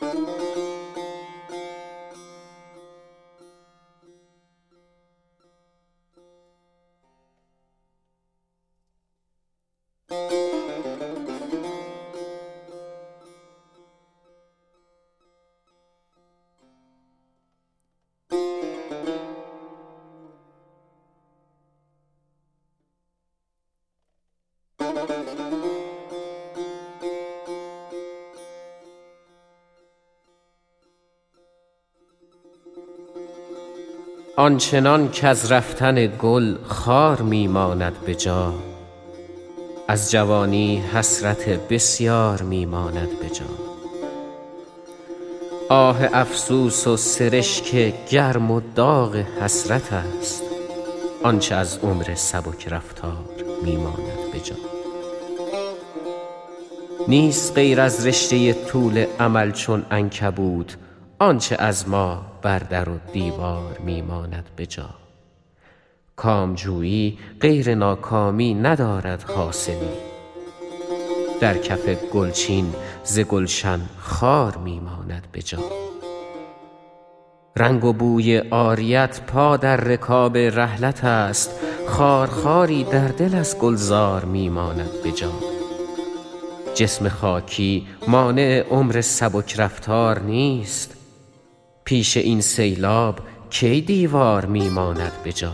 آنچنان کز رفتن گل خار میماند به جا، از جوانی حسرت بسیار میماند به جا. آه افسوس و سرشک گرم و داغ حسرت است، آنچه از عمر سبک رفتار میماند به جا. نیست غیر از رشته طول امل چون عنکبوت، آنچه از ما بر در و دیوار میماند به جا. کامجویی غیر ناکامی ندارد حاصلی، در کف گلچین ز گلشن خار میماند به جا. رنگ و بوی عاریت پا در رکاب رحلت است، خارخاری در دل از گلزار میماند به جا. جسم خاکی مانع عمر سبک رفتار نیست، پیش این سیلاب کی دیوار میماند به جا.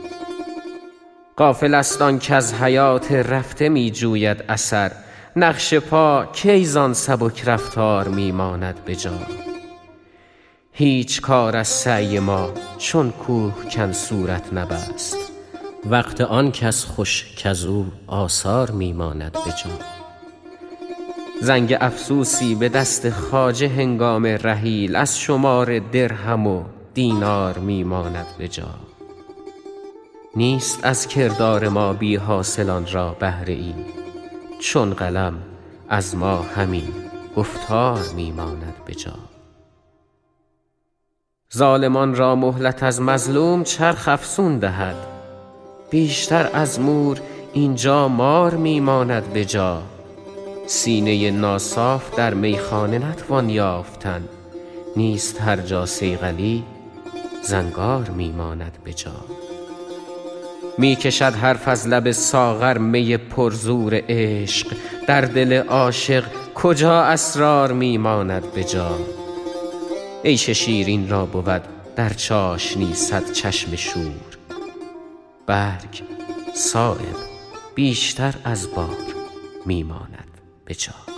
غافل است آن کز حیات رفته می جوید اثر، نقش پا کی زان سبک رفتار میماند به جا. هیچ کار از سعی ما چون کوهکن صورت نبست، وقت آن کس خوش کز او آثار میماند به جا. زنگ افسوسی به دست خواجه هنگام رحیل، از شمار درهم و دینار میماند به جا. نیست از کردار ما بی حاصلان را بهره ای، چون قلم از ما همین گفتار میماند به جا. ظالمان را مهلت از مظلوم چرخ افسون دهد، بیشتر از مور اینجا مار میماند به جا. سینه ناصاف در میخانه نتوان یافتن، نیست هر جا صیقلی زنگار میماند به جا. می کشد حرف از لب ساغر می پرزور عشق، در دل عاشق کجا اسرار میماند به جا. عیش شیرین را بود در چاشنی صد چشم شور، برگ صایب بیشتر از بار میماند به جا.